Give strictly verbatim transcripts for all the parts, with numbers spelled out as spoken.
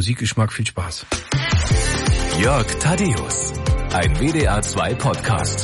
Musikgeschmack. Viel Spaß. Jörg Thaddeus, ein W D R zwei Podcast.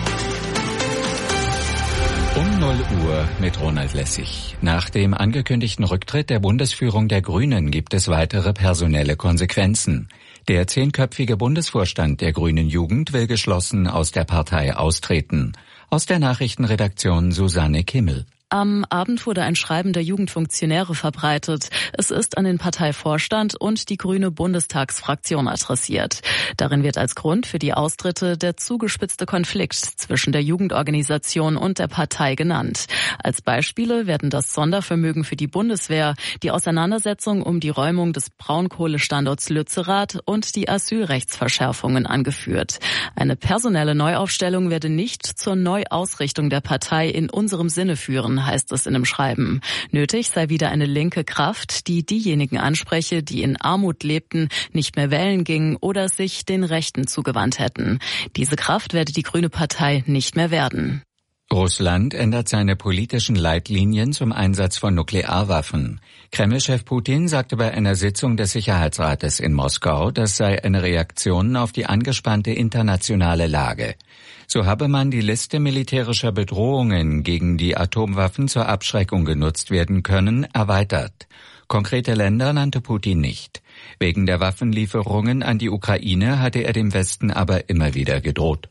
Um null Uhr mit Ronald Lessig. Nach dem angekündigten Rücktritt der Bundesführung der Grünen gibt es weitere personelle Konsequenzen. Der zehnköpfige Bundesvorstand der Grünen Jugend will geschlossen aus der Partei austreten. Aus der Nachrichtenredaktion Susanne Kimmel. Am Abend wurde ein Schreiben der Jugendfunktionäre verbreitet. Es ist an den Parteivorstand und die grüne Bundestagsfraktion adressiert. Darin wird als Grund für die Austritte der zugespitzte Konflikt zwischen der Jugendorganisation und der Partei genannt. Als Beispiele werden das Sondervermögen für die Bundeswehr, die Auseinandersetzung um die Räumung des Braunkohlestandorts Lützerath und die Asylrechtsverschärfungen angeführt. Eine personelle Neuaufstellung werde nicht zur Neuausrichtung der Partei in unserem Sinne führen, heißt es in dem Schreiben. Nötig sei wieder eine linke Kraft, die diejenigen anspreche, die in Armut lebten, nicht mehr wählen gingen oder sich den Rechten zugewandt hätten. Diese Kraft werde die Grüne Partei nicht mehr werden. Russland ändert seine politischen Leitlinien zum Einsatz von Nuklearwaffen. Kreml-Chef Putin sagte bei einer Sitzung des Sicherheitsrates in Moskau, das sei eine Reaktion auf die angespannte internationale Lage. So habe man die Liste militärischer Bedrohungen, gegen die Atomwaffen zur Abschreckung genutzt werden können, erweitert. Konkrete Länder nannte Putin nicht. Wegen der Waffenlieferungen an die Ukraine hatte er dem Westen aber immer wieder gedroht.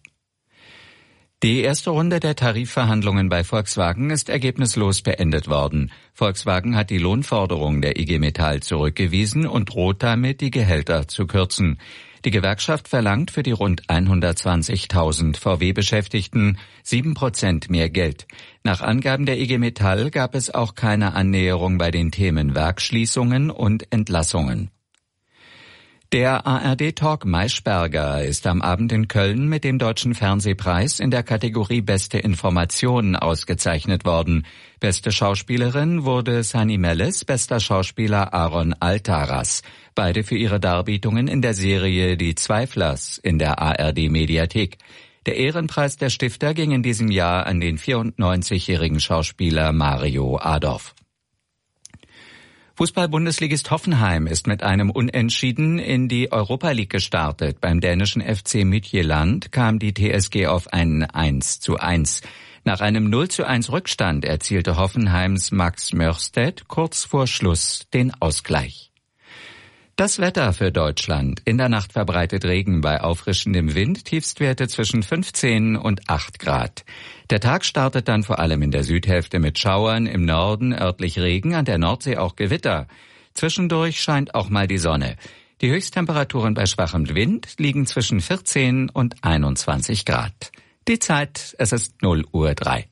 Die erste Runde der Tarifverhandlungen bei Volkswagen ist ergebnislos beendet worden. Volkswagen hat die Lohnforderung der I G Metall zurückgewiesen und droht damit, die Gehälter zu kürzen. Die Gewerkschaft verlangt für die rund hundertzwanzigtausend V W-Beschäftigten sieben Prozent mehr Geld. Nach Angaben der I G Metall gab es auch keine Annäherung bei den Themen Werksschließungen und Entlassungen. Der A R D-Talk Maischberger ist am Abend in Köln mit dem Deutschen Fernsehpreis in der Kategorie Beste Information ausgezeichnet worden. Beste Schauspielerin wurde Sunny Melles, bester Schauspieler Aaron Altaras. Beide für ihre Darbietungen in der Serie Die Zweiflers in der A R D-Mediathek. Der Ehrenpreis der Stifter ging in diesem Jahr an den vierundneunzigjährigen Schauspieler Mario Adorf. Fußball-Bundesligist Hoffenheim ist mit einem Unentschieden in die Europa League gestartet. Beim dänischen F C Midtjylland kam die T S G auf ein eins zu eins. Nach einem null zu eins Rückstand erzielte Hoffenheims Max Mörstedt kurz vor Schluss den Ausgleich. Das Wetter für Deutschland. In der Nacht verbreitet Regen bei auffrischendem Wind, Tiefstwerte zwischen fünfzehn und acht Grad. Der Tag startet dann vor allem in der Südhälfte mit Schauern, im Norden örtlich Regen, an der Nordsee auch Gewitter. Zwischendurch scheint auch mal die Sonne. Die Höchsttemperaturen bei schwachem Wind liegen zwischen vierzehn und einundzwanzig Grad. Die Zeit, es ist null Uhr drei.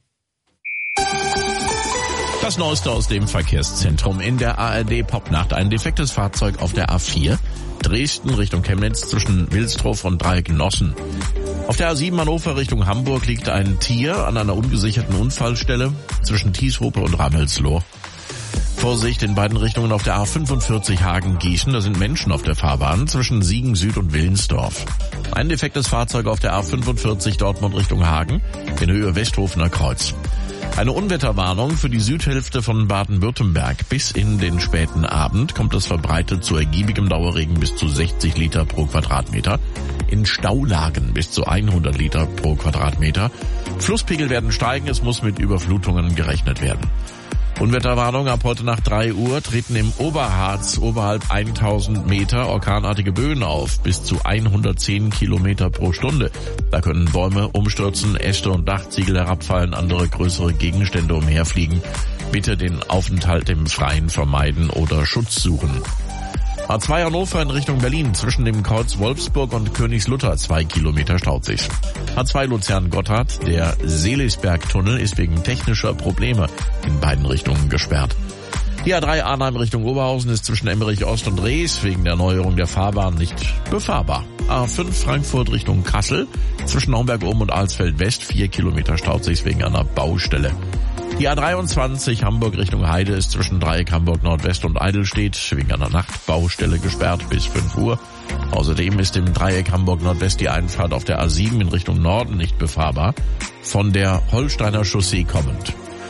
Das Neueste aus dem Verkehrszentrum in der A R D-Popnacht. Ein defektes Fahrzeug auf der A vier. Dresden Richtung Chemnitz zwischen Wilsdruff und Dreiecknossen. Auf der A sieben Hannover Richtung Hamburg liegt ein Tier an einer ungesicherten Unfallstelle zwischen Tieshope und Rammelsloh. Vorsicht in beiden Richtungen auf der A fünfundvierzig Hagen-Gießen. Da sind Menschen auf der Fahrbahn zwischen Siegen Süd und Willensdorf. Ein defektes Fahrzeug auf der A fünfundvierzig Dortmund Richtung Hagen in Höhe Westhofener Kreuz. Eine Unwetterwarnung für die Südhälfte von Baden-Württemberg. Bis in den späten Abend kommt es verbreitet zu ergiebigem Dauerregen bis zu sechzig Liter pro Quadratmeter. In Staulagen bis zu hundert Liter pro Quadratmeter. Flusspegel werden steigen, es muss mit Überflutungen gerechnet werden. Unwetterwarnung ab heute nach drei Uhr treten im Oberharz oberhalb tausend Meter orkanartige Böen auf, bis zu hundertzehn Kilometer pro Stunde. Da können Bäume umstürzen, Äste und Dachziegel herabfallen, andere größere Gegenstände umherfliegen. Bitte den Aufenthalt im Freien vermeiden oder Schutz suchen. A zwei Hannover in Richtung Berlin zwischen dem Kreuz Wolfsburg und Königslutter zwei Kilometer staut sich. A zwei Luzern-Gotthard, der Seelisbergtunnel ist wegen technischer Probleme in beiden Richtungen gesperrt. Die A drei Arnheim Richtung Oberhausen ist zwischen Emmerich Ost und Rees wegen der Erneuerung der Fahrbahn nicht befahrbar. A fünf Frankfurt Richtung Kassel zwischen Homberg-Oben und Alsfeld-West vier Kilometer staut sich wegen einer Baustelle. Die A dreiundzwanzig Hamburg Richtung Heide ist zwischen Dreieck Hamburg Nordwest und Eidelstedt wegen einer Nachtbaustelle gesperrt bis fünf Uhr. Außerdem ist im Dreieck Hamburg Nordwest die Einfahrt auf der A sieben in Richtung Norden nicht befahrbar, von der Holsteiner Chaussee kommend.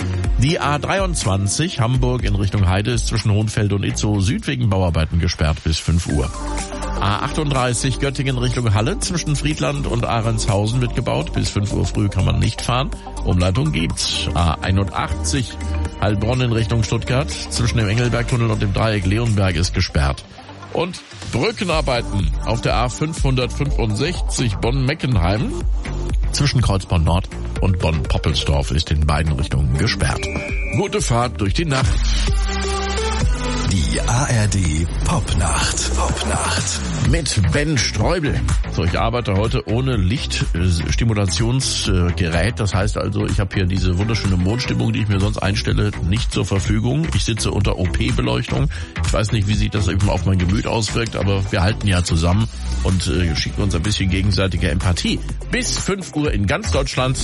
Die A dreiundzwanzig Hamburg in Richtung Heide ist zwischen Hohenfelde und Itzehoe Süd wegen Bauarbeiten gesperrt bis fünf Uhr. A achtunddreißig Göttingen Richtung Halle zwischen Friedland und Ahrentshausen wird gebaut. Bis fünf Uhr früh kann man nicht fahren. Umleitung geht. A einundachtzig Heilbronn in Richtung Stuttgart zwischen dem Engelbergtunnel und dem Dreieck Leonberg ist gesperrt. Und Brückenarbeiten auf der A fünfhundertfünfundsechzig Bonn-Meckenheim zwischen Kreuzborn Nord und Bonn-Poppelsdorf ist in beiden Richtungen gesperrt. Gute Fahrt durch die Nacht. Die A R D Popnacht. Popnacht. Mit Ben Streubel. So, ich arbeite heute ohne Lichtstimulationsgerät. Das heißt also, ich habe hier diese wunderschöne Mondstimmung, die ich mir sonst einstelle, nicht zur Verfügung. Ich sitze unter O P-Beleuchtung. Ich weiß nicht, wie sich das eben auf mein Gemüt auswirkt, aber wir halten ja zusammen und äh, schicken uns ein bisschen gegenseitige Empathie. Bis fünf Uhr in ganz Deutschland.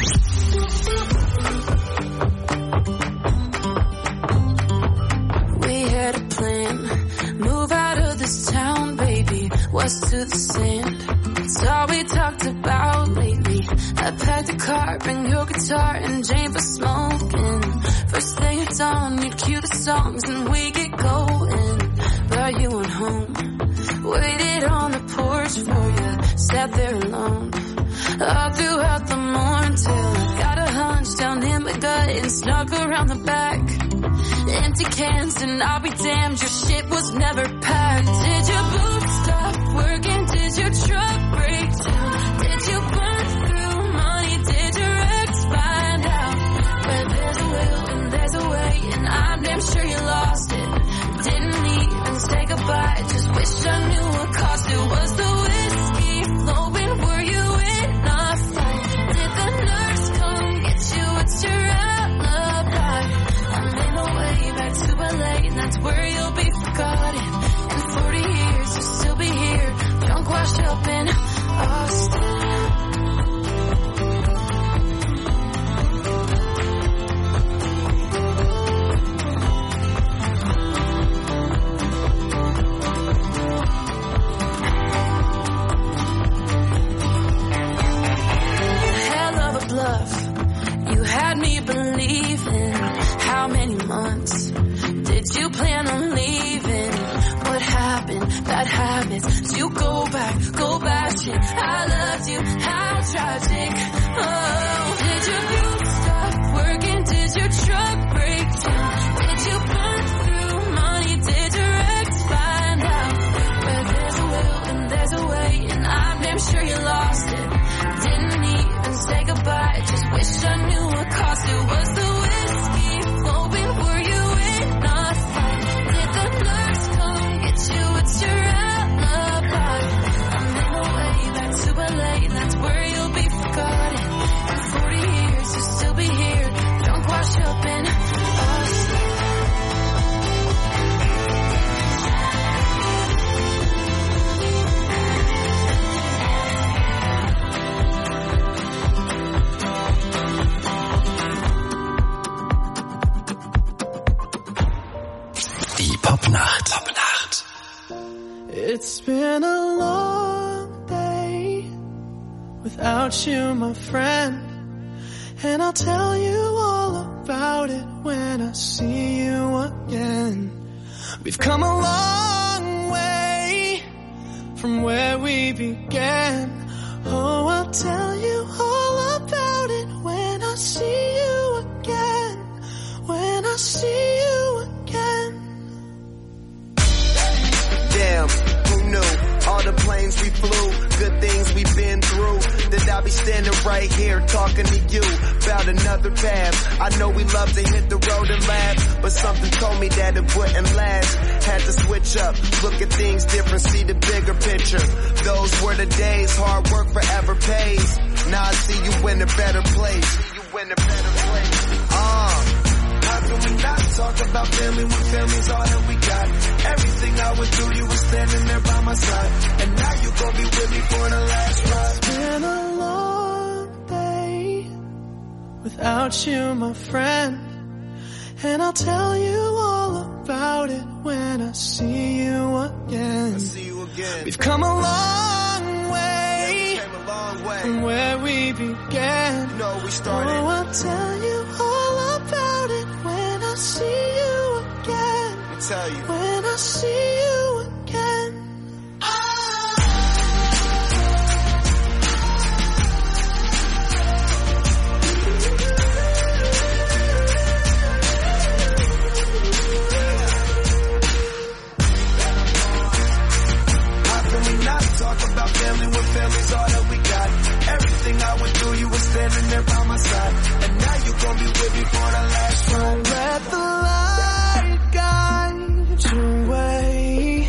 West to the sand. It's all we talked about lately. I packed a car, bring your guitar and Jane for smoking. First thing at dawn, you'd cue the songs and we get going. Brought you on home, waited on the porch for you, sat there alone. All throughout the morning till I got a hunch down in my gut and snuck around the back. Empty cans and I'll be damned, your shit was never packed. Did your boots stop working? Did your truck break down? Did you burn through money? Did your ex find out? Where there's a will and there's a way, and I'm damn sure you lost it. Didn't even say goodbye, just wish I knew what cost it. Was the whiskey flowing? Were you in a fight? Did the nurse come get you? What's your alibi? I'm in the way back to L A, and that's where you'll be forgotten. In forty years you'll still be here, drunk, washed up in Austin. Hell of a bluff, you had me believing. How many months did you plan on leaving? What happened? Bad habits. You go back, go back. Shit, I loved you. How tragic. Oh, did your boots stop working? Did your truck break down? Did you burn through money? Did your ex find out? Where there's a will and there's a way, and I'm damn sure you lost it. Didn't even say goodbye, just wish I knew what cost it. Was the whiskey flowing? Were you in a fight? Did the nurse come get you? What's your alibi? I'm in the way back to L A, and that's where you'll be forgotten. In forty years you'll still be here, drunk, washed up in Austin. Die Popnacht. Popnacht. It's been a long day without you, my friend, and I'll tell you all about it when I see you again. We've come a long way from where we began. Oh, I'll tell you all about it when I see you again. When I see you again. Damn, who knew? All the planes we flew, good things we've been through. That I'll be standing right here talking to you about another path. I know we love to hit the road and laugh, but something told me that it wouldn't last. Had to switch up, look at things different, see the bigger picture. Those were the days, hard work forever pays. Now I see you in a better place. See you in a better place. Ah. Uh. How can we not talk about family when family's all that we got? Everything I went through, you were standing there by my side. And now you gon' be with me for the last ride. It's been a long day without you, my friend, and I'll tell you all about it when I see you again. I see you again. We've come a long way, yeah, we came a long way from where we began. You know we started. Oh, I'll tell you all about tell you. When I see you again. Talk about family when family's all that we got. Everything I went through, you were standing there by my side. And now you gon' be with me for the last ride. Let the light guide your way.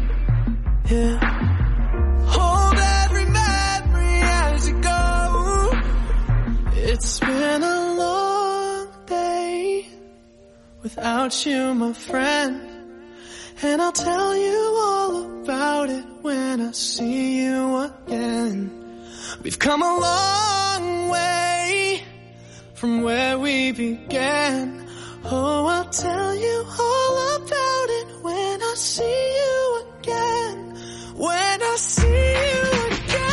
Yeah. Hold every memory as you go. It's been a long day without you, my friend. And I'll tell you all about it when I see you again. We've come a long way from where we began. Oh, I'll tell you all about it when I see you again. When I see you again.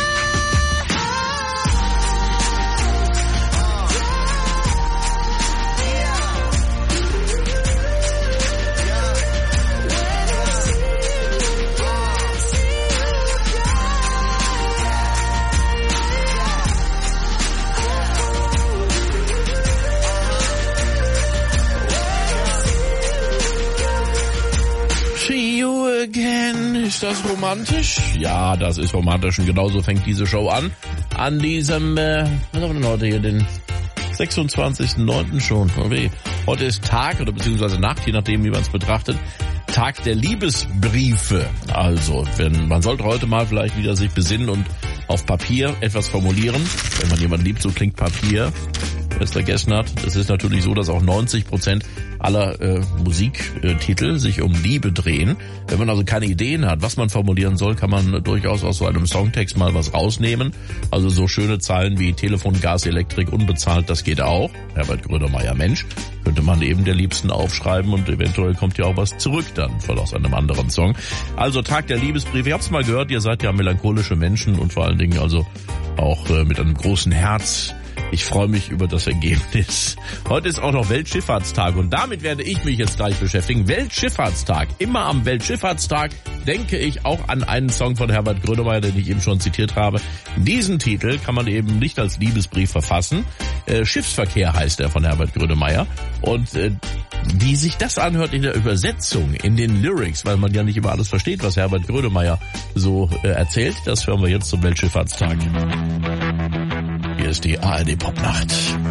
See you again. Ist das romantisch? Ja, das ist romantisch und genauso fängt diese Show an. An diesem, äh, was haben wir denn heute hier, den sechsundzwanzigsten neunten schon. Okay. Heute ist Tag oder beziehungsweise Nacht, je nachdem, wie man es betrachtet. Tag der Liebesbriefe. Also, wenn man sollte heute mal vielleicht wieder sich besinnen und auf Papier etwas formulieren. Wenn man jemanden liebt, so klingt Papier. Wer es vergessen hat, es ist natürlich so, dass auch neunzig Prozent aller äh, Musiktitel sich um Liebe drehen. Wenn man also keine Ideen hat, was man formulieren soll, kann man durchaus aus so einem Songtext mal was rausnehmen. Also so schöne Zeilen wie Telefon, Gas, Elektrik, unbezahlt, das geht auch. Herbert Grönemeyer, Mensch, könnte man eben der Liebsten aufschreiben und eventuell kommt ja auch was zurück dann voll aus einem anderen Song. Also Tag der Liebesbriefe. Ihr habt's mal gehört, ihr seid ja melancholische Menschen und vor allen Dingen also auch äh, mit einem großen Herz. Ich freue mich über das Ergebnis. Heute ist auch noch Weltschifffahrtstag und damit werde ich mich jetzt gleich beschäftigen. Weltschifffahrtstag. Immer am Weltschifffahrtstag denke ich auch an einen Song von Herbert Grönemeyer, den ich eben schon zitiert habe. Diesen Titel kann man eben nicht als Liebesbrief verfassen. Äh, Schiffsverkehr heißt er von Herbert Grönemeyer. Und äh, wie sich das anhört in der Übersetzung, in den Lyrics, weil man ja nicht immer alles versteht, was Herbert Grönemeyer so äh, erzählt, das hören wir jetzt zum Weltschifffahrtstag. Hier ist die A R D Popnacht.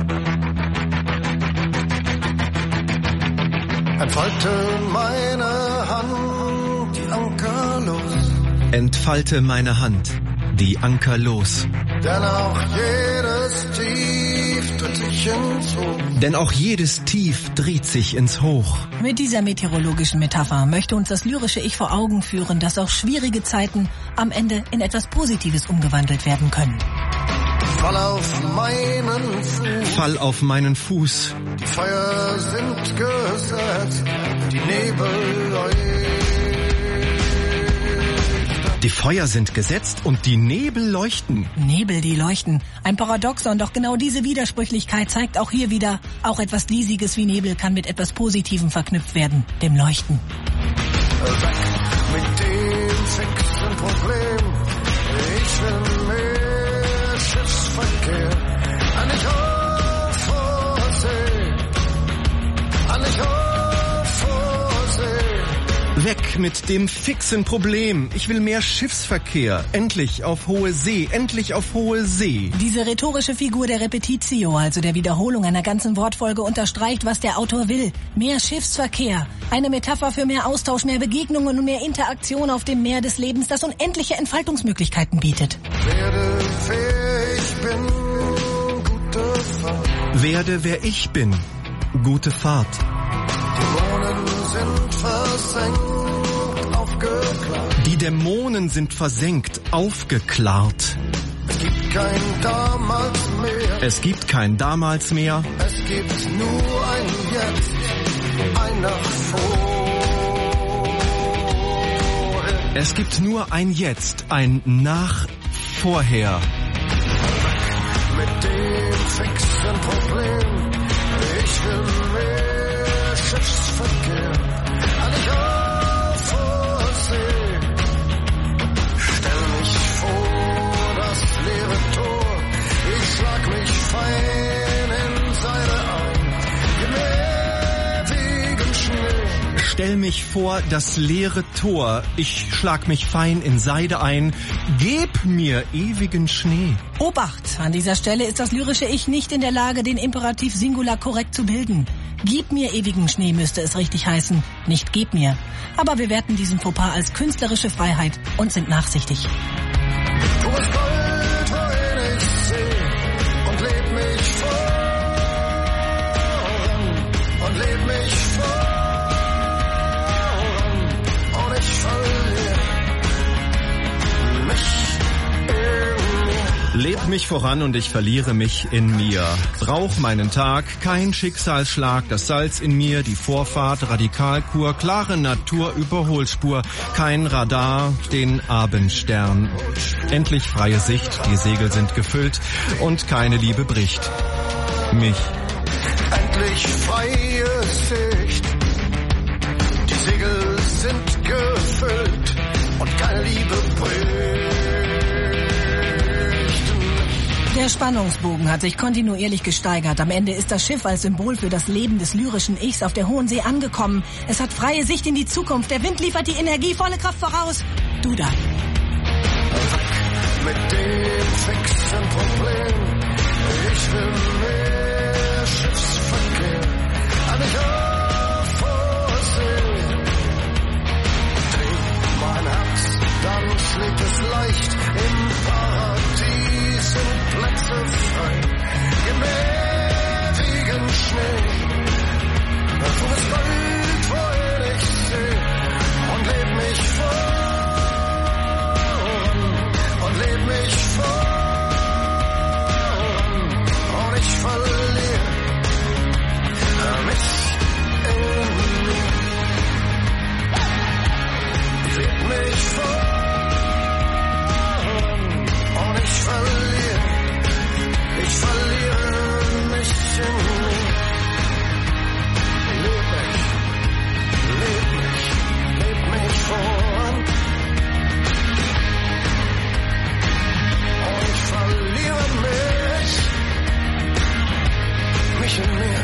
Entfalte meine Hand, die Anker los. Entfalte meine Hand, die Anker los. Denn auch jedes Tief dreht sich ins Hoch. Denn auch jedes Tief dreht sich ins Hoch. Mit dieser meteorologischen Metapher möchte uns das lyrische Ich vor Augen führen, dass auch schwierige Zeiten am Ende in etwas Positives umgewandelt werden können. Fall auf meinen Fuß. Fall auf meinen Fuß. Die Feuer sind gesetzt, die Nebel leuchten. Die Feuer sind gesetzt und die Nebel leuchten. Nebel, die leuchten. Ein Paradoxon, doch genau diese Widersprüchlichkeit zeigt auch hier wieder, auch etwas Diesiges wie Nebel kann mit etwas Positivem verknüpft werden, dem Leuchten. Weg mit dem fixen Problem. Ich will mehr Schiffsverkehr. An ich auf vor See. An ich auf vor See. Weg mit dem fixen Problem. Ich will mehr Schiffsverkehr. Endlich auf hohe See. Endlich auf hohe See. Diese rhetorische Figur der Repetitio, also der Wiederholung einer ganzen Wortfolge, unterstreicht, was der Autor will. Mehr Schiffsverkehr. Eine Metapher für mehr Austausch, mehr Begegnungen und mehr Interaktion auf dem Meer des Lebens, das unendliche Entfaltungsmöglichkeiten bietet. Werde, wer ich bin, gute Fahrt. Werde, wer ich bin. Gute Fahrt. Dämonen sind versenkt, aufgeklärt. Die Dämonen sind versenkt, aufgeklärt. Es gibt kein damals mehr. Es gibt kein damals mehr. Es gibt nur ein Jetzt, ein nach vorher. Es gibt nur ein Jetzt, ein nach vorher. Mit dem fixen Problem. Ich will mehr Schiffsverkehr. An ich stell mich vor das leere Tor. Ich schlag mich fein in Seide ein. Geb mir ewigen Schnee. Obacht! An dieser Stelle ist das lyrische Ich nicht in der Lage, den Imperativ Singular korrekt zu bilden. Gib mir ewigen Schnee müsste es richtig heißen, nicht geb mir. Aber wir werten diesen Fauxpas als künstlerische Freiheit und sind nachsichtig. Du bist Gold, wohin ich seh, und leb mich voran, und leb mich voran, und ich verliere mich in mir. Leb mich voran und ich verliere mich in mir. Brauch meinen Tag, kein Schicksalsschlag, das Salz in mir, die Vorfahrt, Radikalkur, klare Natur, Überholspur, kein Radar, den Abendstern. Endlich freie Sicht, die Segel sind gefüllt und keine Liebe bricht mich. Endlich freie Sicht, die Segel sind gefüllt und keine Liebe bricht. Der Spannungsbogen hat sich kontinuierlich gesteigert. Am Ende ist das Schiff als Symbol für das Leben des lyrischen Ichs auf der Hohen See angekommen. Es hat freie Sicht in die Zukunft. Der Wind liefert die Energie, volle Kraft voraus. Du da. Mit dem fixen Problem. Ich will mehr Schiffsverkehr. An mich auf vor See. Dreh mein Herz, dann schlägt es leicht im Paradies. Sind Plätze frei, gib mir ewigen Schnee. Du bist Gold, wohin ich seh, und leb mich voran, und leb mich voran, und ich verliere mich in mir. Leb mich voran, und ich verliere. Ich verliere mich in mir. Leb mich, leb mich, leb mich voran. Und ich verliere mich, mich in mir.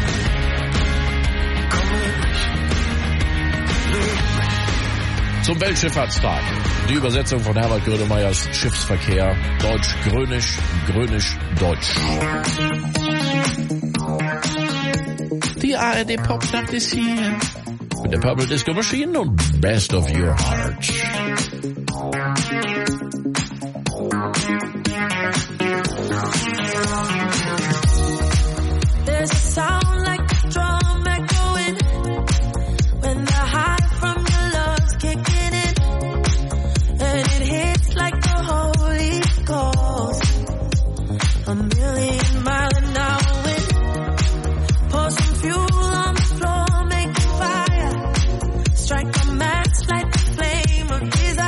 Komm, leb mich, leb mich. Zum Weltschifffahrtstag. Die Übersetzung von Herbert Grönemeyers Schiffsverkehr. Deutsch, Grönisch, Grönisch, Deutsch. Die A R D Popnacht ist hier. Mit der Purple Disco Machine und Best of Your Heart. There's a sound like a drum echoing when the high from your love's kicking in, and it hits like the Holy Ghost. A million mile an hour wind. Pour some fuel on the floor, make a fire. Strike a match, light the flame of desire.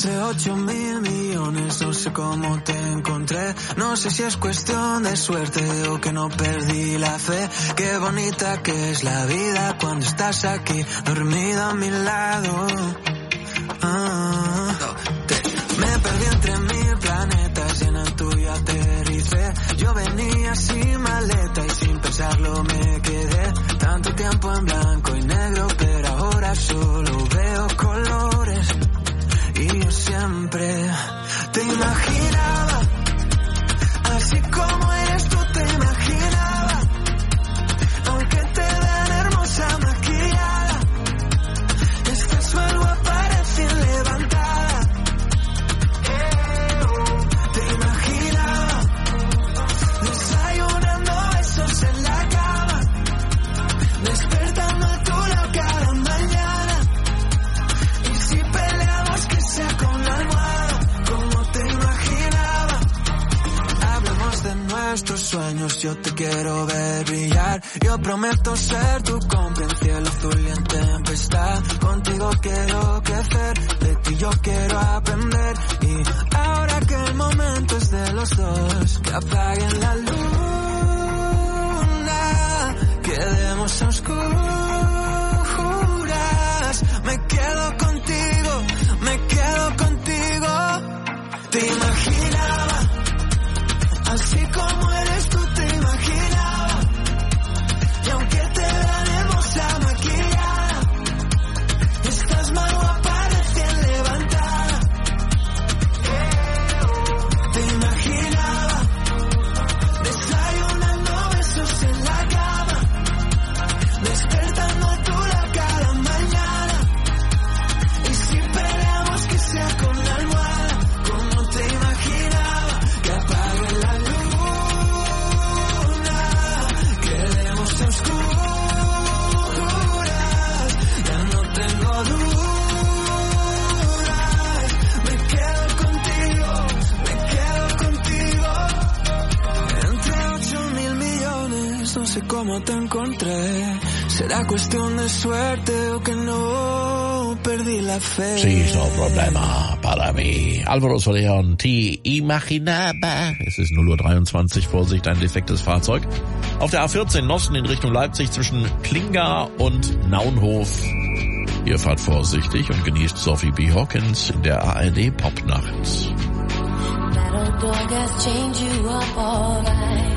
Entre ocho mil millones, no sé cómo te encontré. No sé si es cuestión de suerte o que no perdí la fe. Qué bonita que es la vida cuando estás aquí, dormida a mi lado. Ah, me perdí entre mil planetas y en el tuyo aterricé. Yo venía sin maleta y sin pensarlo me quedé. Tanto tiempo en blanco y negro, pero ahora solo veo colores. Y yo siempre te imaginaba, así como eres tú te imaginaba. Aunque te vean hermosa maquillada, estás mal guapa recién levantada. Te imaginaba desayunando besos en la cama, despertando a tu lado cada mañana. Y si peleamos que sea con la almohada, como te imaginaba. Hablemos de nuestros sueños, yo te quiero ver brillar. Yo prometo ser tu cómplice en cielo azul y en tempestad. Contigo quiero crecer, de ti yo quiero aprender. Y ahora que el momento es de los dos, que apaguen la luna, quedemos a oscuras. Me quedo contigo, me quedo contigo. Te imaginaba, así como eres tú te imaginaba. Y aunque te vean hermosa maquillada, estás más guapa recién levantada. Te imaginaba desayunando besos en la cama, despertando a tu lado cada mañana. Y si peleamos que sea con la almohada, como te imaginaba. Que apague la luna, quedemos a oscuras. Ya no tengo dudas, me quedo contigo, me quedo contigo. Entre ocho mil millones, no sé cómo te encontré. Será cuestión de suerte o que no perdí la fe. Sí, no problema para mí. Alvaro Soler und Te Imaginaba. Es ist null Uhr dreiundzwanzig, Vorsicht, ein defektes Fahrzeug. Auf der A vierzehn Nossen in Richtung Leipzig zwischen Klinga und Naunhof. Ihr fahrt vorsichtig und genießt Sophie B. Hawkins in der A R D Popnacht. That old dog has changed you up alright.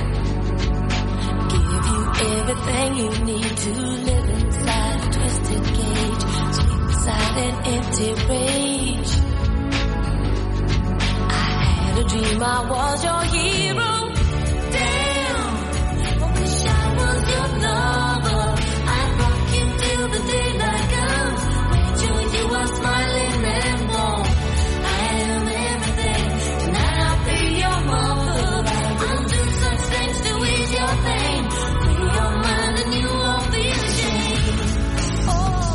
Give you everything you need to live inside a twisted cage, sweep beside an empty rage. I had a dream I was your hero. Damn, I wish I was your lover. I'd rock you till the daylight comes. Made sure you are smiling and warm. I am everything. Tonight I'll be your mother. I'll do such things to ease your pain. Free your mind and you won't be ashamed. Oh.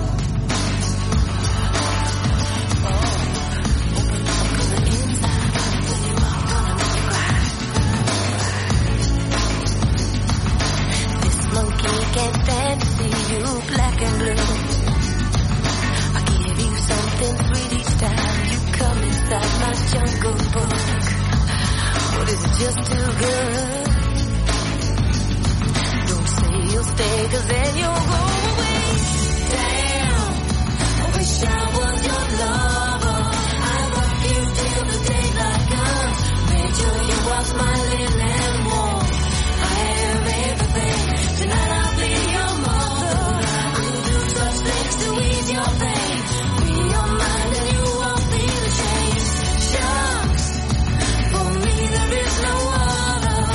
Monkey can't stand to see you black and blue. I give you something sweet each time you come inside my jungle book. But it's just too good. Don't say you'll stay, cause then you'll go away. Damn, I wish I was your lover. I rock you till the daylight comes. Make sure you are smiling and warm. I am everything. Tonight I'll be your mother. I'll do such things to ease your pain. Free your mind and you won't feel ashamed. Shucks, for me there is no other.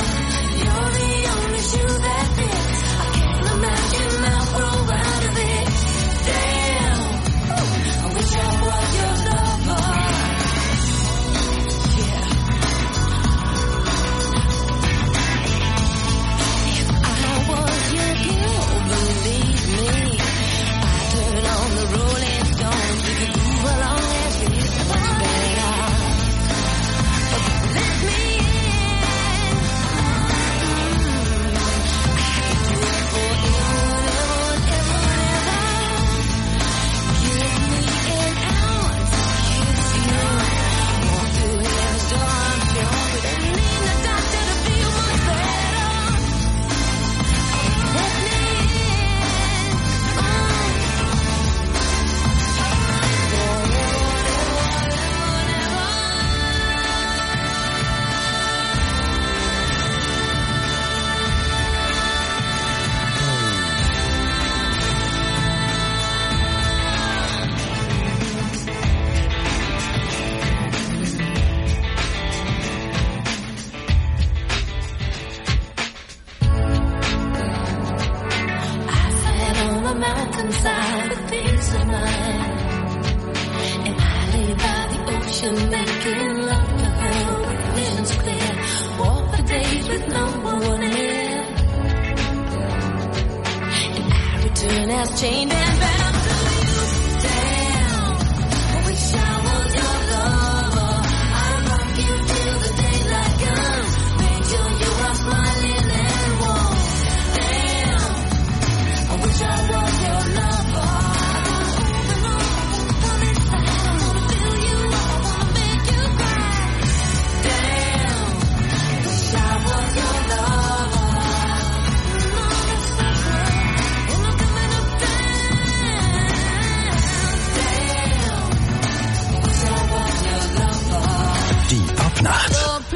vacation, making love, visions clear. Walk the days with no one near. And I return as chained and bound to you. Damn, I wish I was your lover. I'd rock you till the daylight comes. Make sure you are smiling and warm. Damn, I wish I was your lover. Nacht.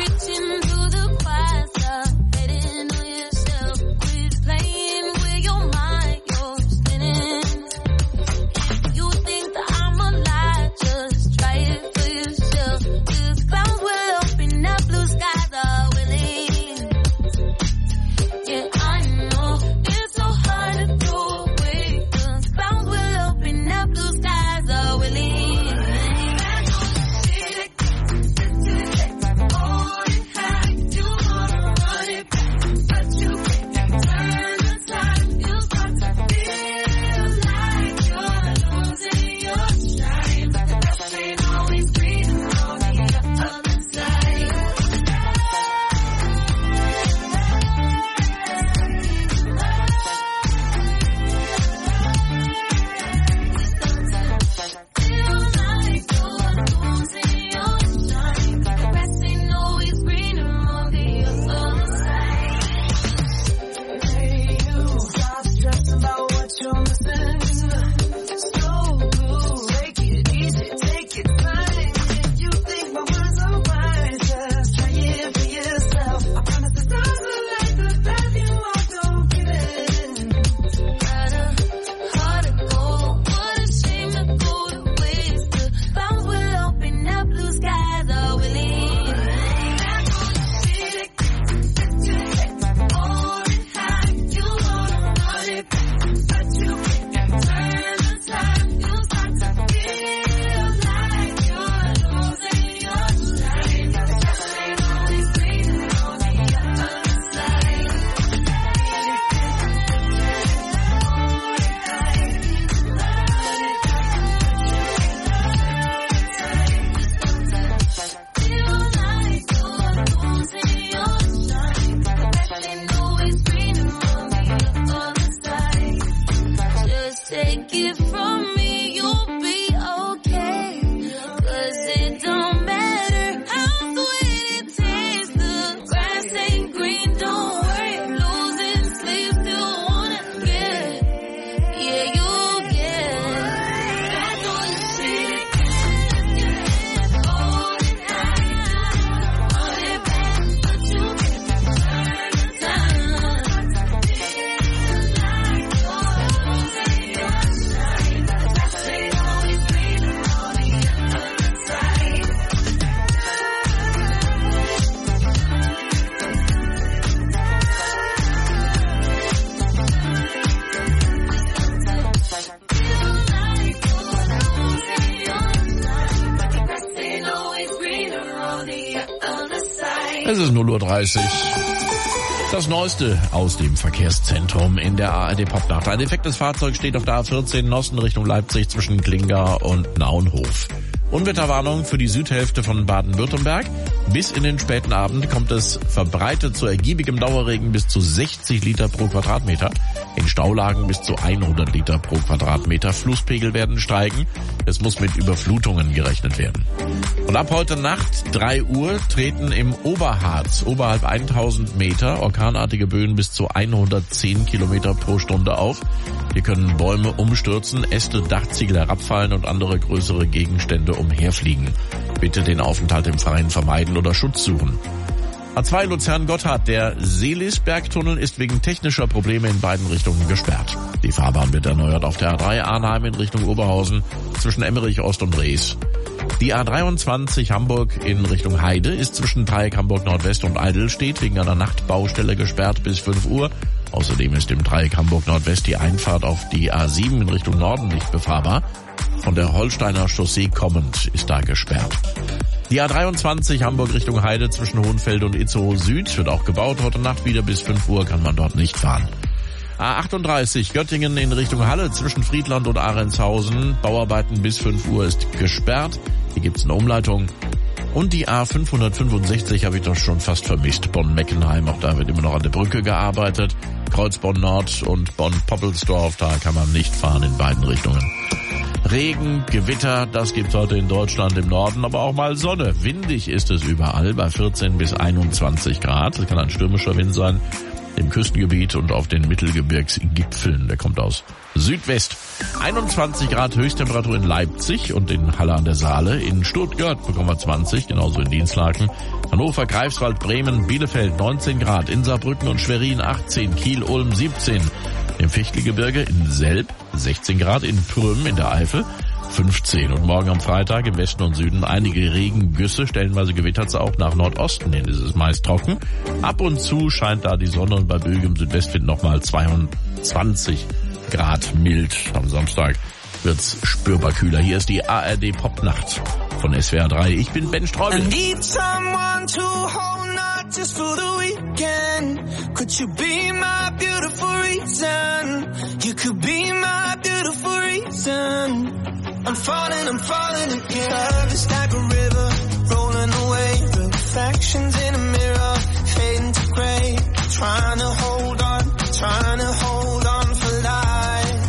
Es ist null Uhr dreißig. Das Neueste aus dem Verkehrszentrum in der A R D Popnacht. Ein defektes Fahrzeug steht auf der A vierzehn Nossen Richtung Leipzig zwischen Klinga und Naunhof. Unwetterwarnung für die Südhälfte von Baden-Württemberg. Bis in den späten Abend kommt es verbreitet zu ergiebigem Dauerregen bis zu sechzig Liter pro Quadratmeter. In Staulagen bis zu hundert Liter pro Quadratmeter. Flusspegel werden steigen. Es muss mit Überflutungen gerechnet werden. Und ab heute Nacht, drei Uhr, treten im Oberharz oberhalb tausend Meter orkanartige Böen bis zu hundertzehn Kilometer pro Stunde auf. Hier können Bäume umstürzen, Äste, Dachziegel herabfallen und andere größere Gegenstände umherfliegen. Bitte den Aufenthalt im Freien vermeiden oder Schutz suchen. A zwei Luzern-Gotthard, der Seelisbergtunnel ist wegen technischer Probleme in beiden Richtungen gesperrt. Die Fahrbahn wird erneuert auf der A drei Arnheim in Richtung Oberhausen zwischen Emmerich Ost und Rees. Die A dreiundzwanzig Hamburg in Richtung Heide ist zwischen Dreieck Hamburg Nordwest und Eidelstedt wegen einer Nachtbaustelle gesperrt bis fünf Uhr. Außerdem ist im Dreieck Hamburg Nordwest die Einfahrt auf die A sieben in Richtung Norden nicht befahrbar. von der Holsteiner Chaussee kommend ist da gesperrt. Die A dreiundzwanzig Hamburg Richtung Heide zwischen Hohenfelde und Itzehoe Süd wird auch gebaut. Heute Nacht wieder bis fünf Uhr kann man dort nicht fahren. A achtunddreißig Göttingen in Richtung Halle zwischen Friedland und Ahrendshausen. Bauarbeiten bis fünf Uhr ist gesperrt. Hier gibt's eine Umleitung. Und die A fünfhundertfünfundsechzig habe ich doch schon fast vermisst. Bonn-Meckenheim, auch da wird immer noch an der Brücke gearbeitet. Kreuz Bonn-Nord und Bonn-Poppelsdorf, da kann man nicht fahren in beiden Richtungen. Regen, Gewitter, das gibt's heute in Deutschland im Norden, aber auch mal Sonne. Windig ist es überall bei vierzehn bis einundzwanzig Grad. Das kann ein stürmischer Wind sein im Küstengebiet und auf den Mittelgebirgsgipfeln. Der kommt aus Südwest. einundzwanzig Grad Höchsttemperatur in Leipzig und in Halle an der Saale. In Stuttgart bekommen wir zwanzig, genauso in Dinslaken. Hannover, Greifswald, Bremen, Bielefeld neunzehn Grad. In Saarbrücken und Schwerin achtzehn. Kiel, Ulm siebzehn. Im Fichtelgebirge in Selb sechzehn Grad. In Prüm in der Eifel fünfzehn. Und morgen am Freitag im Westen und Süden einige Regengüsse. Stellenweise gewittert es auch nach Nordosten hin. Es ist meist trocken. Ab und zu scheint da die Sonne und bei böigem Südwestwind nochmal zweiundzwanzig Grad mild. Am Samstag wird's spürbar kühler. Hier ist die A R D Popnacht von S W R drei. Ich bin Ben Streubel. Just for the weekend, could you be my beautiful reason? You could be my beautiful reason. I'm falling, I'm falling again. Love is like a river, rolling away. Reflections in a mirror, fading to gray. Trying to hold on, trying to hold on for life.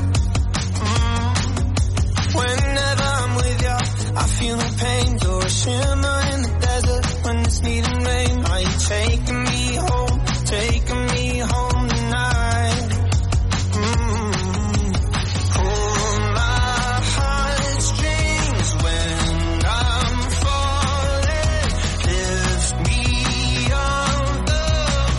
Mm. Whenever I'm with you, I feel no pain. You're a shimmer in the desert when it's needing rain. Are you taking me home, taking me home tonight? Mm. Pull my heartstrings when I'm falling. Lift me off the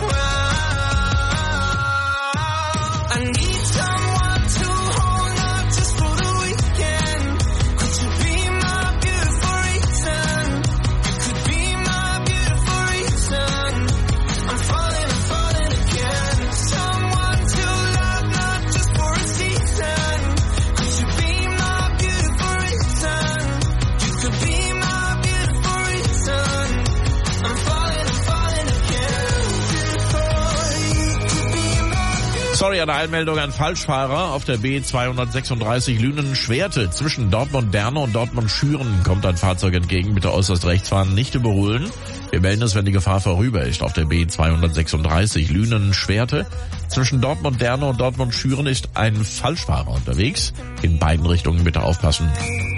ground. I need someone to hold on just for the weekend. Could you be my beautiful reason? You could be my beautiful reason. I'm falling, I'm falling again. Someone to love, not just for a season. Could you be my beautiful reason? You could be my beautiful reason. I'm falling, I'm falling again. You could be my Sorry, eine Eilmeldung an Falschfahrer. Auf der B zweihundertsechsunddreißig Lünen-Schwerte zwischen Dortmund-Derne und Dortmund-Schüren kommt ein Fahrzeug entgegen. Bitte äußerst rechts fahren, nicht überholen. Wir melden es, wenn die Gefahr vorüber ist. Auf der B zweihundertsechsunddreißig Lünen-Schwerte zwischen Dortmund-Derne und Dortmund-Schüren ist ein Falschfahrer unterwegs. In beiden Richtungen bitte aufpassen.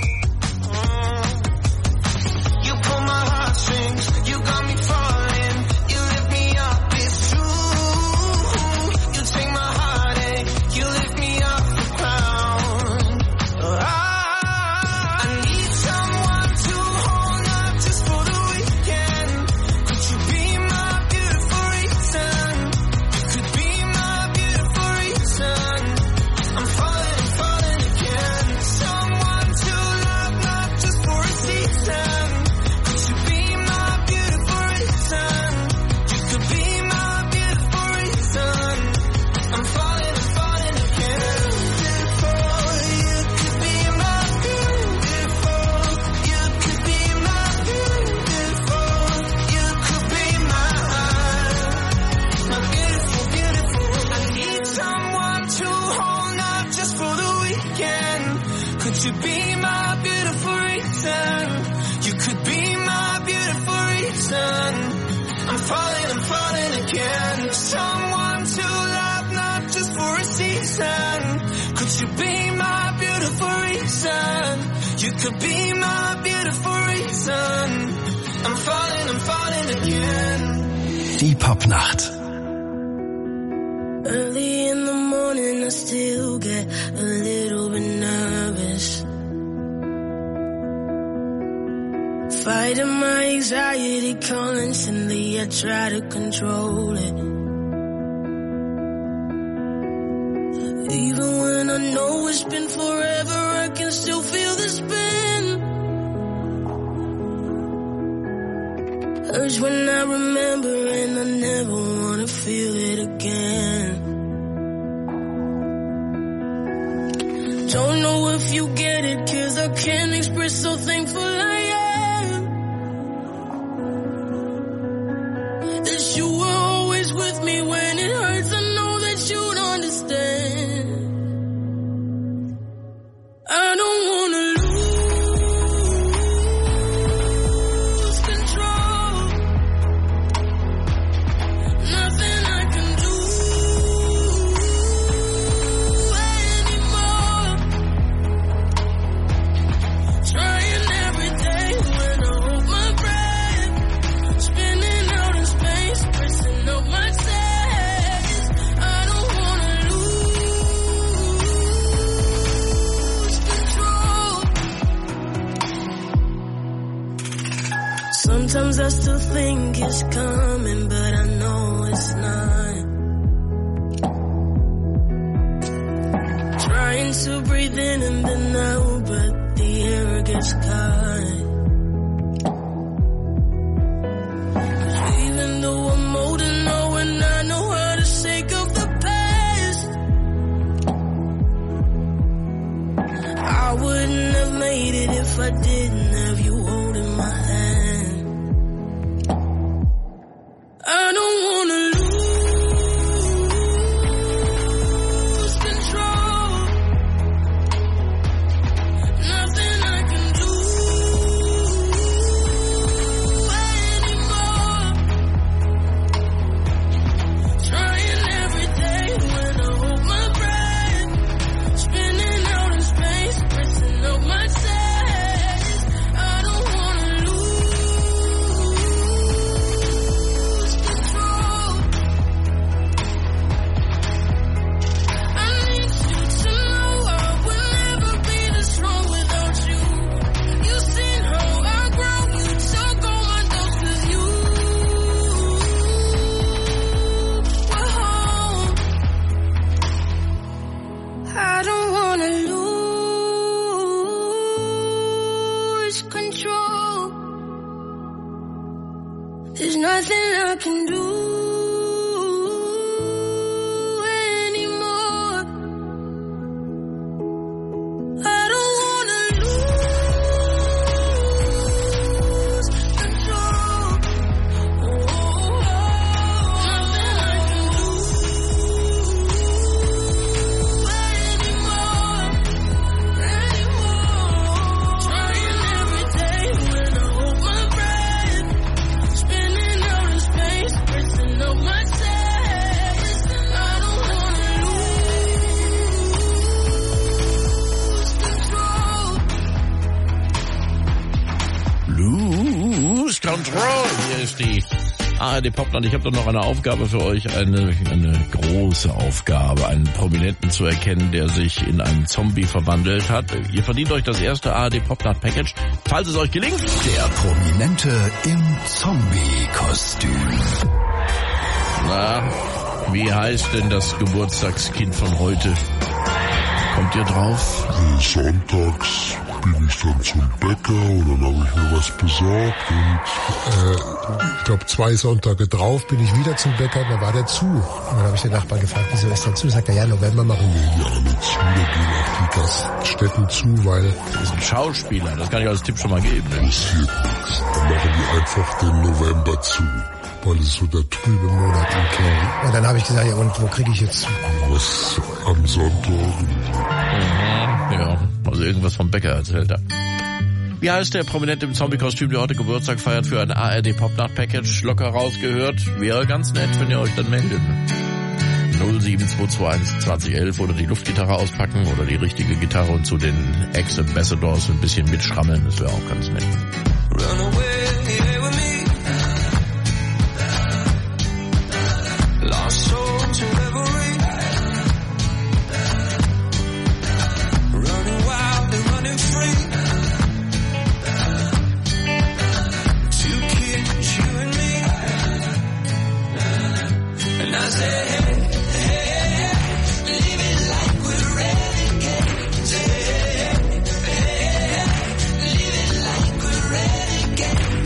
You pull my heartstrings, you got me falling. You lift me up, it's true. You take my heartache, you lift me off the ground. I, I need someone to hold on just for the weekend. Could you be my beautiful reason? You could be my beautiful reason. I'm falling, I'm falling again. Someone to love, not just for a season. Could you be my beautiful reason? You could be my beautiful reason. I'm falling, I'm falling again. Beautiful, you could be my beautiful. You could be my beautiful. You could be my, my beautiful, beautiful. I need someone to hold on just for the weekend. Could you be my beautiful reason? You could be my beautiful reason. I'm falling, I'm falling again. Someone to love, not just for a season. Could you be my beautiful reason? You could be my beautiful reason. I'm falling, I'm falling again. Die Popnacht. Early in the morning I still get a little bit nervous. Fighting my anxiety constantly, I try to control it. Even when I know it's been forever, I can still feel the spin. Urge when I remember and I never wanna feel it again. Don't know if you get it, 'cause I can't express so thankful I am that you were always with me when it hurts. I know that you'd understand. I don't wanna lose control. Nothing I can do anymore. Trying every day when I hold my breath, spinning out in space, pressing up my chest. I don't wanna lose control. Sometimes I still think it's coming, but I know it's not. Trying to breathe in and then out, but the air gets caught. 'Cause even though I'm old and know and I know how to shake up the past, I wouldn't have made it if I didn't have you holding my hand. I don't wanna lose control. Nothing I can do anymore. Trying every day when I hold my breath, spinning out in space, pressing up my chest. I don't wanna lose control. I need you to know I would never be this strong without you. You've seen how I grow, you took all my doubts 'cause you were home. I don't wanna lose control. There's nothing I can do anymore. I don't wanna lose control. Oh, nothing I can do anymore. Anymore. Trying every day when I hold my breath, spinning out in space, pressing up my chest. I don't wanna lose control. Lose Control. Hier ist die A R D Popland. Ich habe doch noch eine Aufgabe für euch, eine, eine große Aufgabe, einen Prominenten zu erkennen, der sich in einen Zombie verwandelt hat. Ihr verdient euch das erste A R D Popland Package, falls es euch gelingt. Der Prominente im Zombie-Kostüm. Na, wie heißt denn das Geburtstagskind von heute? Kommt ihr drauf? Sonntags bin ich dann zum Bäcker und dann habe ich mir was besorgt und äh, ich glaube zwei Sonntage drauf bin ich wieder zum Bäcker, da war der zu. Und dann habe ich den Nachbarn gefragt, wieso ist der zu? Sagt er, ja, November machen wir die alle zu, da gehen auch die Gaststätten zu, weil... Das ist ein Schauspieler, das kann ich als Tipp schon mal geben. Ne? Passiert nichts, dann machen die einfach den November zu, weil es so der trübe Monat im Kern. Und dann habe ich gesagt, ja, und wo kriege ich jetzt zu? Was am Sonntag? Mhm, ja, also irgendwas vom Bäcker erzählt er. Wie heißt der Prominente im Zombie-Kostüm, der heute Geburtstag feiert, für ein A R D Popnacht-Package? Locker rausgehört. Wäre ganz nett, wenn ihr euch dann meldet. null sieben zwei zwei eins zwanzig elf oder die Luftgitarre auspacken oder die richtige Gitarre und zu den Ex-Ambassadors ein bisschen mitschrammeln. Das wäre auch ganz nett. Run away with me. Lost soul to revelry. Running wild and running free. Two kids, you and me. And I say, hey, hey, live it like we're renegades. Hey, hey, live it like we're renegades.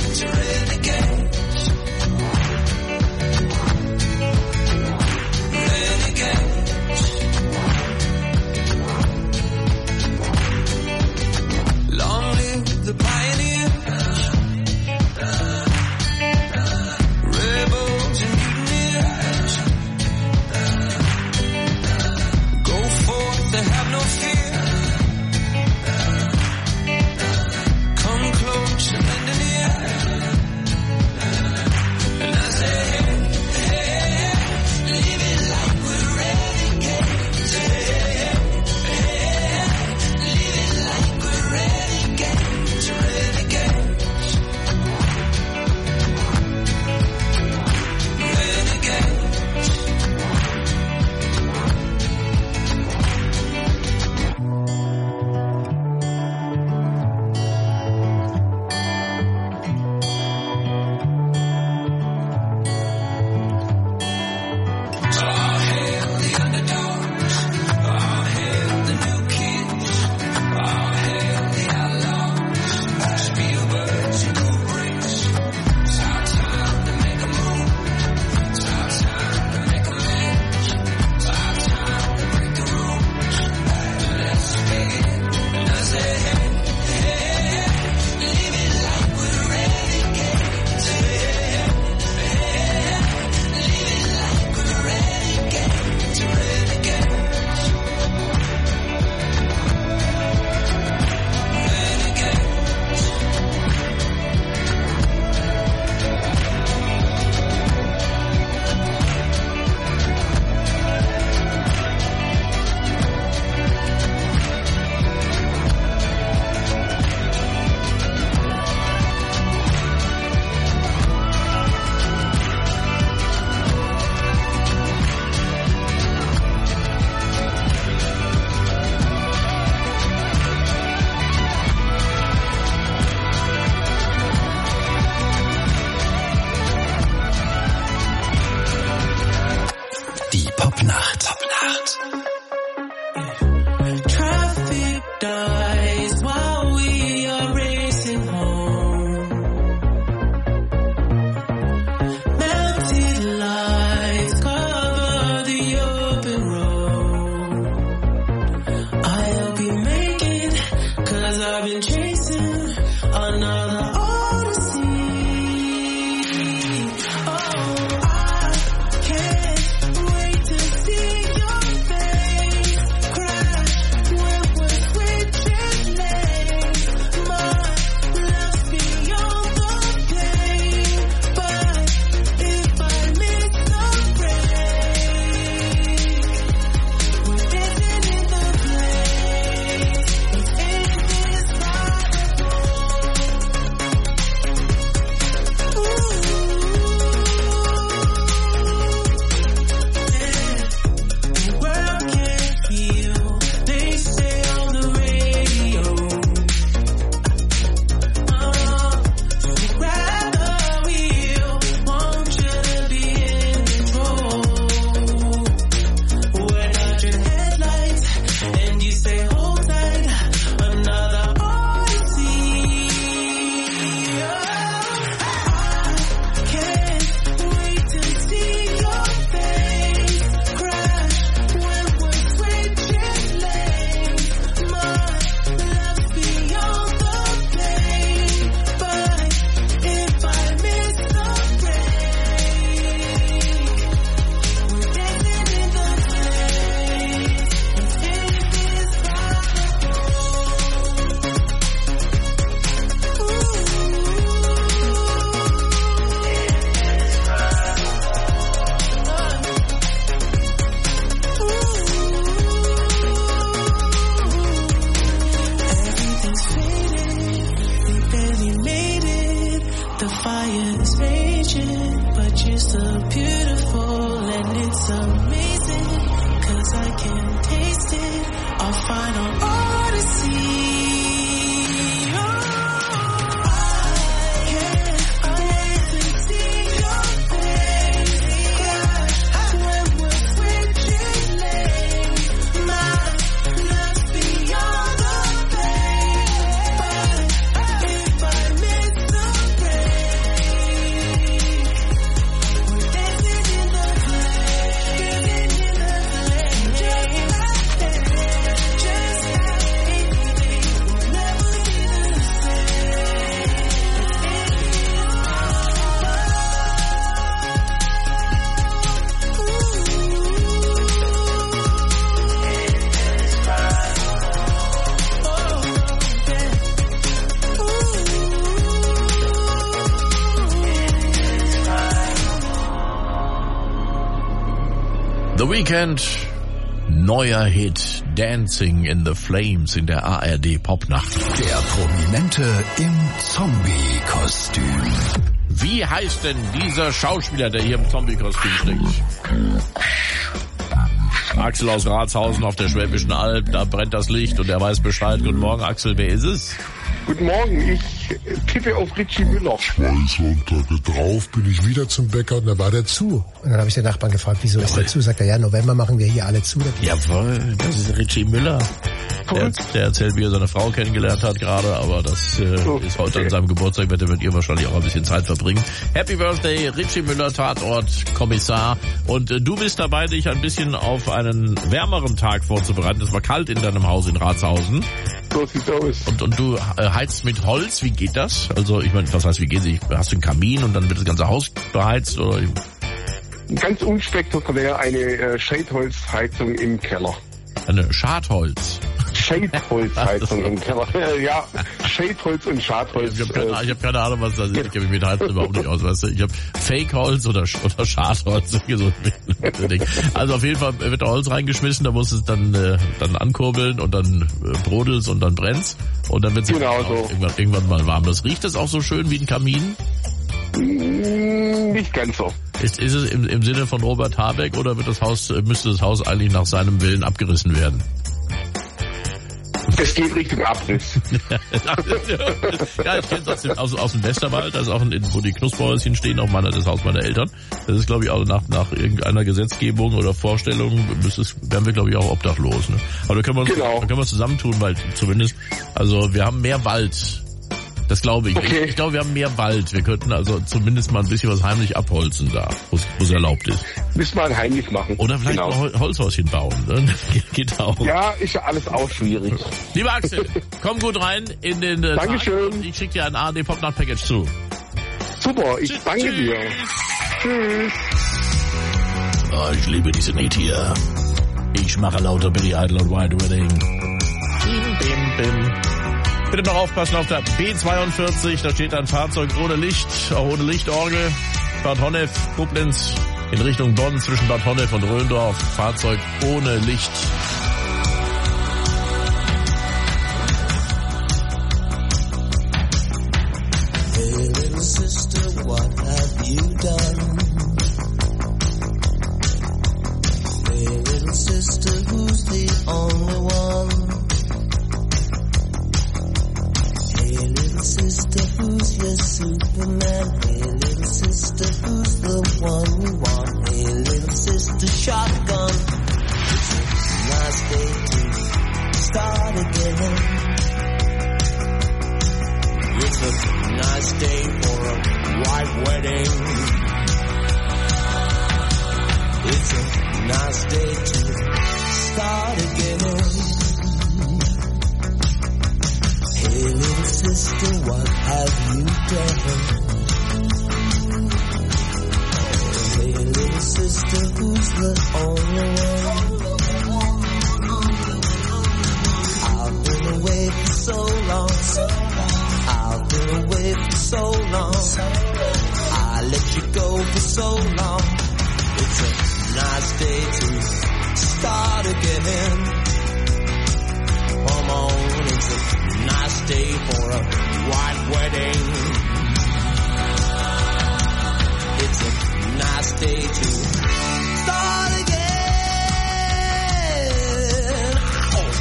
been chasing another odyssey. Oh, I can't wait to see your face crash when we're switching lanes. My love's beyond the pain, but if I miss the break, we're dancing in the place. It's the world can't feel, they say on the radio. Uh, so grab the wheel, want you to be in control. We're not your headlights, and you say hold tight, another odyssey. I can't wait to see your face crash when we're switching lanes. My love's beyond the pain, but if I miss the break, we're dancing in the place. It's Everything's faded, we barely made it. The fire is raging, but you're so beautiful and it's amazing. Cause I can taste it, our final odyssey. Oh, I can't wait to see your face crash when we're switching lanes. My love's beyond the pain, but if I miss the break, we're dancing in the place, dancing in the place, just like that, just like anything will never be the same. The Weeknd, neuer Hit, Dancing in the Flames in der A R D Popnacht. Der Prominente im Zombie-Kostüm. Wie heißt denn dieser Schauspieler, der hier im Zombie-Kostüm steckt? Axel aus Ratshausen auf der Schwäbischen Alb, da brennt das Licht und er weiß Bescheid. Guten Morgen, Axel, wer ist es? Guten Morgen, ich tippe auf Richie Müller. Zwei Sonntage drauf bin ich wieder zum Bäcker und da war der zu. Und dann habe ich den Nachbarn gefragt, wieso ist der zu? Sagt er, ja, November machen wir hier alle zu. Jawohl, das ist Richie Müller. Der, der erzählt, wie er seine Frau kennengelernt hat gerade, aber das äh, oh, ist heute okay. An seinem Geburtstag, wird er mit ihr wahrscheinlich auch ein bisschen Zeit verbringen. Happy Birthday, Richie Müller, Tatort, Kommissar. Und äh, du bist dabei, dich ein bisschen auf einen wärmeren Tag vorzubereiten. Es war kalt in deinem Haus in Ratshausen. So sieht's aus. Und, und du äh, heizt mit Holz, wie geht das? Also ich meine, was heißt, wie geht es? Hast du einen Kamin und dann wird das ganze Haus beheizt? Oder? Ganz unspektakulär eine äh, Scheitholzheizung im Keller. Eine Schadholz? Scheitholzheizung im Keller. Ja, Scheitholz und Schadholz. Ich habe keine, hab keine Ahnung, was das ist. Ich kenne mich mit Heizen überhaupt nicht aus. Weißt du? Ich habe Fake-Holz oder, oder Schadholz. Also auf jeden Fall wird da Holz reingeschmissen, da muss es dann, äh, dann ankurbeln und dann äh, brodelst und dann brennt's. Und dann wird es genau so. irgendwann, irgendwann mal warm. Das riecht das auch so schön wie ein Kamin? Nicht ganz so. Ist, ist es im, im Sinne von Robert Habeck oder wird das Haus, müsste das Haus eigentlich nach seinem Willen abgerissen werden? Es geht Richtung Abriss. Ja, ich kenne es aus, aus, aus dem Westerwald, da ist auch ein, wo die Knusperhäuschen stehen, auch meiner, das Haus meiner Eltern. Das ist, glaube ich, auch nach, nach irgendeiner Gesetzgebung oder Vorstellung, müsste es, werden wir, glaube ich, auch obdachlos. Ne? Aber da können wir uns, genau. da können wir zusammentun, weil zumindest, also wir haben mehr Wald. Das glaube ich. Okay. Ich, ich glaube, wir haben mehr Wald. Wir könnten also zumindest mal ein bisschen was heimlich abholzen da, wo es erlaubt ist. Müssen wir halt heimlich machen. Oder vielleicht genau. ein Hol- Holzhäuschen bauen. Ne? Geht auch. Ja, ist ja alles auch schwierig. Lieber Axel, komm gut rein in den äh, Dankeschön. Tag. Ich schicke dir ein A R D Pop Nacht Package zu. Super, ich Tschüss, danke tschüss. dir. Tschüss. Oh, ich liebe diese Lied hier. Ich mache lauter Billy Idol und White Wedding. Bim, bim, bim. Bitte noch aufpassen auf der B zweiundvierzig, da steht ein Fahrzeug ohne Licht, auch ohne Lichtorgel. Bad Honnef, Koblenz in Richtung Bonn zwischen Bad Honnef und Röndorf. Fahrzeug ohne Licht. Hey little sister, what have you done? Hey little sister, who's the only one? Hey little sister, who's your Superman? Hey little sister, who's the one you want? Hey little sister, shotgun. It's a nice day to start again. It's a nice day for a white wedding. It's a nice day to start again. Hey little sister, what have you done? Hey little sister, who's the only one? I've been away for so long. I've been away for so long. I let you go for so long. It's a nice day to start again. Come on, it's a nice day for a white wedding. It's a nice day to start again. Oh.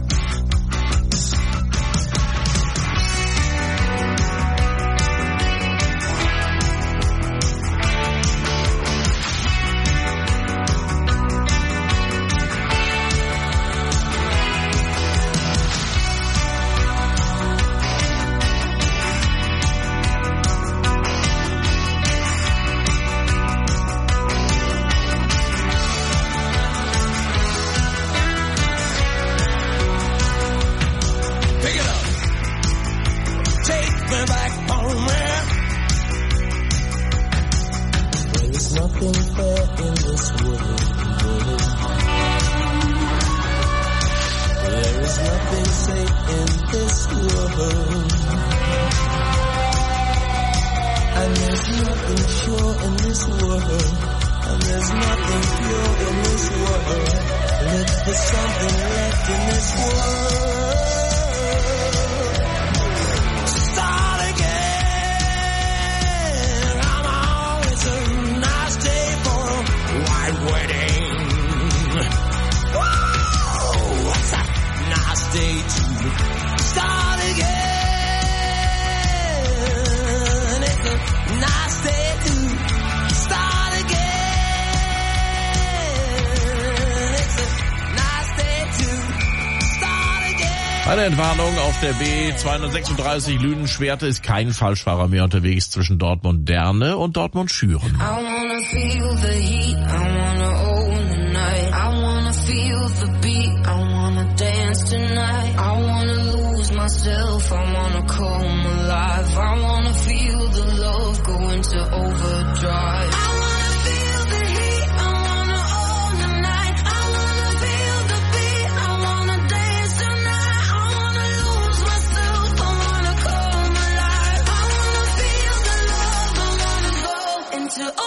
Eine Entwarnung auf der B zweihundertsechsunddreißig Lünen-Schwerte ist kein Falschfahrer mehr unterwegs zwischen Dortmund-Derne und Dortmund-Schüren. I wanna feel the heat, I wanna own the night. I wanna feel the beat, I wanna dance tonight. I wanna lose myself, I wanna come alive. I wanna feel the love go into overdrive. I wanna feel the heat, I wanna own the night. I wanna feel the beat, I wanna dance tonight. I wanna lose myself, I wanna come alive. I wanna feel the love, I wanna go into overdrive.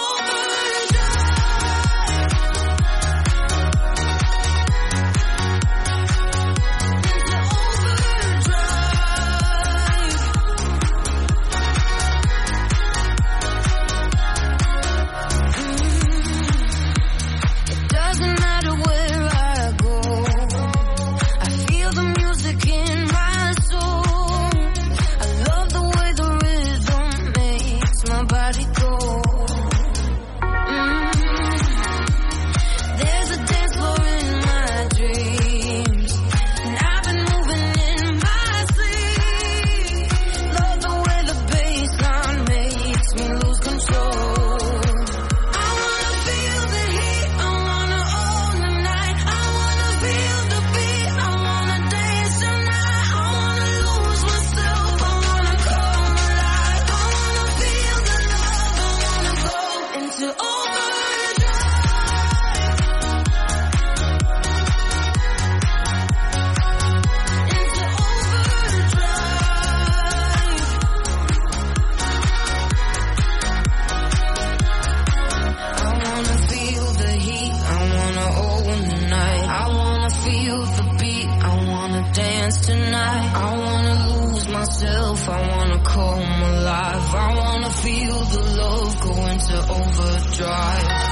I wanna come alive. I wanna feel the love go into overdrive.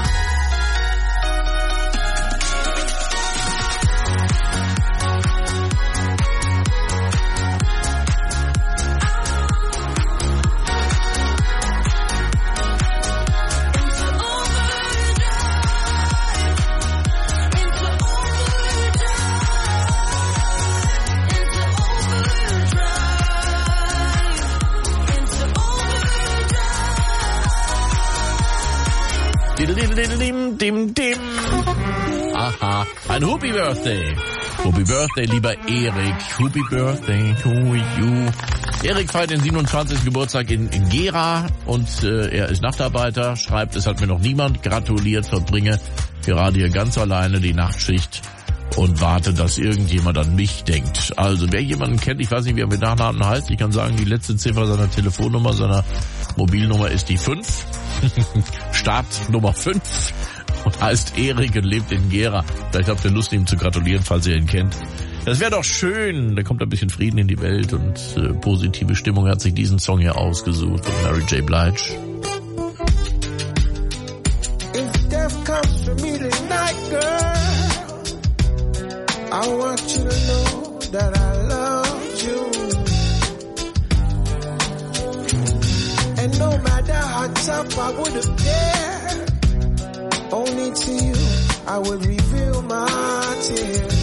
Dim, dim, dim. Aha, ein Happy Birthday. Happy Birthday, lieber Erik. Happy Birthday to you. Erik feiert den siebenundzwanzigsten Geburtstag in Gera und äh, er ist Nachtarbeiter, schreibt, es hat mir noch niemand gratuliert, verbringe gerade hier ganz alleine die Nachtschicht und warte, dass irgendjemand an mich denkt. Also wer jemanden kennt, ich weiß nicht, wie er mit Nachnamen heißt, ich kann sagen, die letzte Ziffer seiner Telefonnummer, seiner Mobilnummer ist die fünf. Startnummer fünf und heißt Erik und lebt in Gera. Vielleicht habt ihr Lust, ihm zu gratulieren, falls ihr ihn kennt. Das wäre doch schön. Da kommt ein bisschen Frieden in die Welt und äh, positive Stimmung. Er hat sich diesen Song hier ausgesucht von Mary J. Blige. If death comes for me tonight, girl, I want you to know that I love you. And no matter how tough I would appear, only to you I would reveal my tears.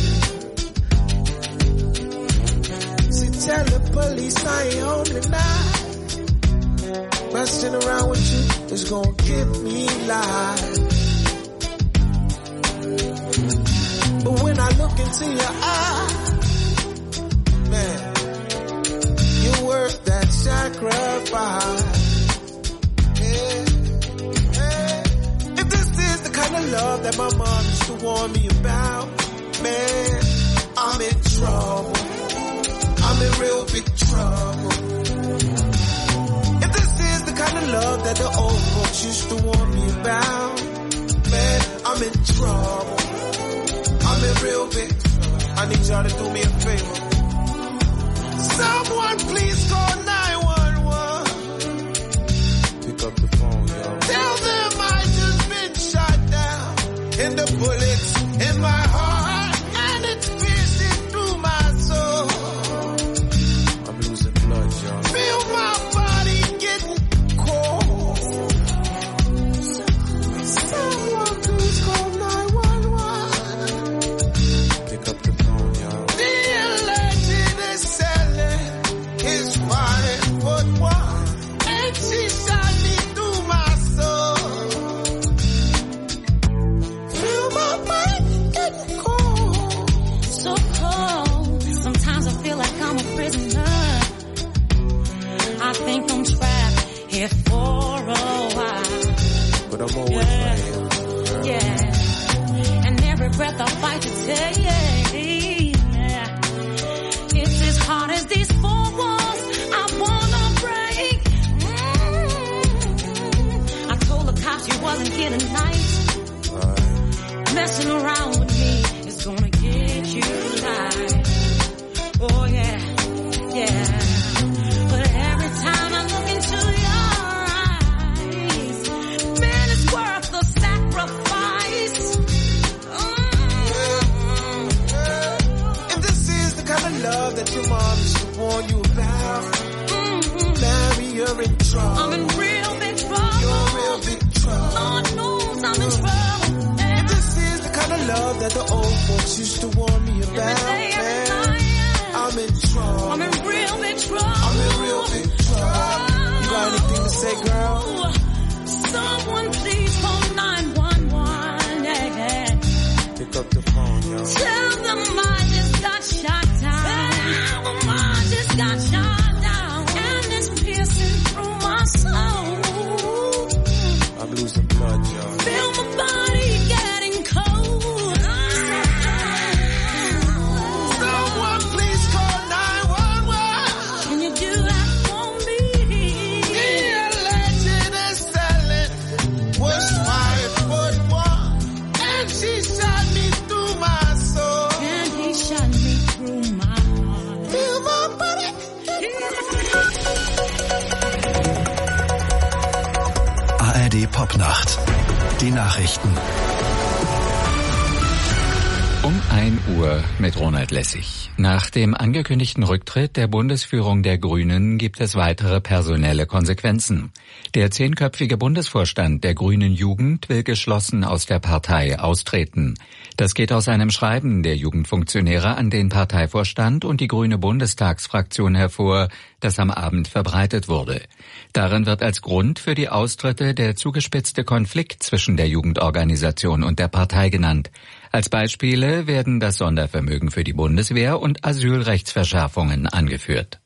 See, tell the police I ain't home tonight. Messing around with you is gonna give me life. But when I look into your eyes, man, you're worth that sacrifice. Kind of love that my mom used to warn me about, man, I'm in trouble. I'm in real big trouble. If this is the kind of love that the old folks used to warn me about, man, I'm in trouble. I'm in real big trouble. I need y'all to do me a favor. Someone please call nine one one. Pick up the phone, y'all. Tell them I just been shot down. And the bullets in my heart, and it's piercing through my soul. I'm losing blood, y'all. Feel my body getting cold. Someone please call nine one one. Pick up the phone, y'all. The legend is selling his five foot one, and she shot me through my soul. So cold. Sometimes I feel like I'm a prisoner. I think I'm trapped here for a while. But I'm always yeah. right here. Yeah. And every breath I fight to take. Yeah. It's as hard as these four walls I wanna break. Mm-hmm. I told the cops you wasn't here tonight. Right. Messing around with me is gonna get you lied. Oh yeah, yeah. But every time I look into your eyes, man, it's worth the sacrifice. Mm-hmm. If this is the kind of love that your mom used to warn you about, mm-hmm. Mary, you're in trouble. I'm in real big trouble. You're in real big trouble. Lord knows I'm in trouble. Yeah. If this is the kind of love that the old folks used to warn me about, every day, every man, night, yeah. I'm in trouble. I'm in real big trouble. I'm in real big trouble. You got anything to say, girl? Someone please call nine one one. Yeah, yeah. Pick up the phone, yo. Tell them I just got shot down. Tell them I just got shot down. And it's piercing through my soul. I'm losing blood, yo. Feel my body getting cold. Someone please call nine one one. Can you do that for me? The legend is selling was five foot one, and she shot me through my soul. And he shot me through my heart. Feel my body. D Popnacht. Die Nachrichten. Um ein Uhr mit Ronald Lessig. Nach dem angekündigten Rücktritt der Bundesführung der Grünen gibt es weitere personelle Konsequenzen. Der zehnköpfige Bundesvorstand der Grünen Jugend will geschlossen aus der Partei austreten. Das geht aus einem Schreiben der Jugendfunktionäre an den Parteivorstand und die grüne Bundestagsfraktion hervor, das am Abend verbreitet wurde. Darin wird als Grund für die Austritte der zugespitzte Konflikt zwischen der Jugendorganisation und der Partei genannt. Als Beispiele werden das Sondervermögen für die Bundeswehr und Asylrechtsverschärfungen angeführt.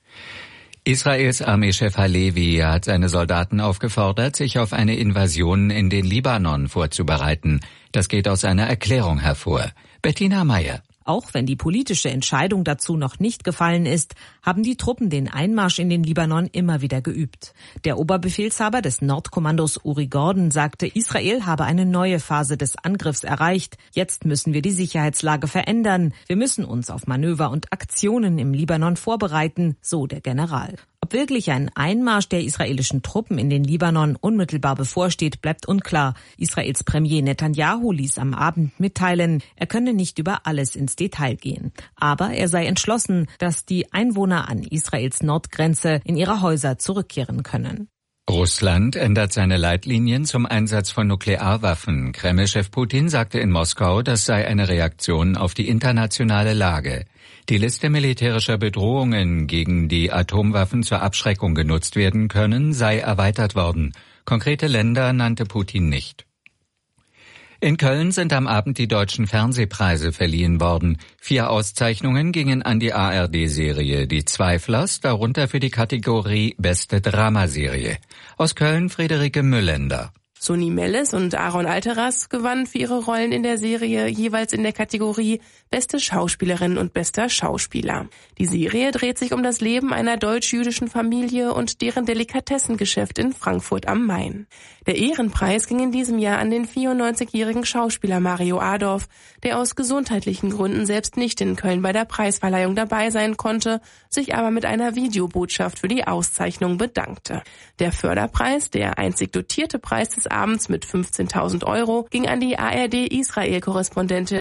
Israels Armeechef Halevi hat seine Soldaten aufgefordert, sich auf eine Invasion in den Libanon vorzubereiten. Das geht aus einer Erklärung hervor. Bettina Meyer. Auch wenn die politische Entscheidung dazu noch nicht gefallen ist, haben die Truppen den Einmarsch in den Libanon immer wieder geübt. Der Oberbefehlshaber des Nordkommandos Uri Gordon sagte, Israel habe eine neue Phase des Angriffs erreicht. Jetzt müssen wir die Sicherheitslage verändern. Wir müssen uns auf Manöver und Aktionen im Libanon vorbereiten, so der General. Ob wirklich ein Einmarsch der israelischen Truppen in den Libanon unmittelbar bevorsteht, bleibt unklar. Israels Premier Netanyahu ließ am Abend mitteilen, er könne nicht über alles ins Detail gehen. Aber er sei entschlossen, dass die Einwohner an Israels Nordgrenze in ihre Häuser zurückkehren können. Russland ändert seine Leitlinien zum Einsatz von Nuklearwaffen. Kreml-Chef Putin sagte in Moskau, das sei eine Reaktion auf die internationale Lage. Die Liste militärischer Bedrohungen, gegen die Atomwaffen zur Abschreckung genutzt werden können, sei erweitert worden. Konkrete Länder nannte Putin nicht. In Köln sind am Abend die deutschen Fernsehpreise verliehen worden. Vier Auszeichnungen gingen an die A R D-Serie Die Zweiflers, darunter für die Kategorie Beste Dramaserie. Aus Köln Friederike Müllender. Soni Melles und Aaron Alteras gewannen für ihre Rollen in der Serie jeweils in der Kategorie Beste Schauspielerin und Bester Schauspieler. Die Serie dreht sich um das Leben einer deutsch-jüdischen Familie und deren Delikatessengeschäft in Frankfurt am Main. Der Ehrenpreis ging in diesem Jahr an den vierundneunzigjährigen Schauspieler Mario Adorf, der aus gesundheitlichen Gründen selbst nicht in Köln bei der Preisverleihung dabei sein konnte, sich aber mit einer Videobotschaft für die Auszeichnung bedankte. Der Förderpreis, der einzig dotierte Preis des Abends mit fünfzehntausend Euro, ging an die A R D-Israel-Korrespondentin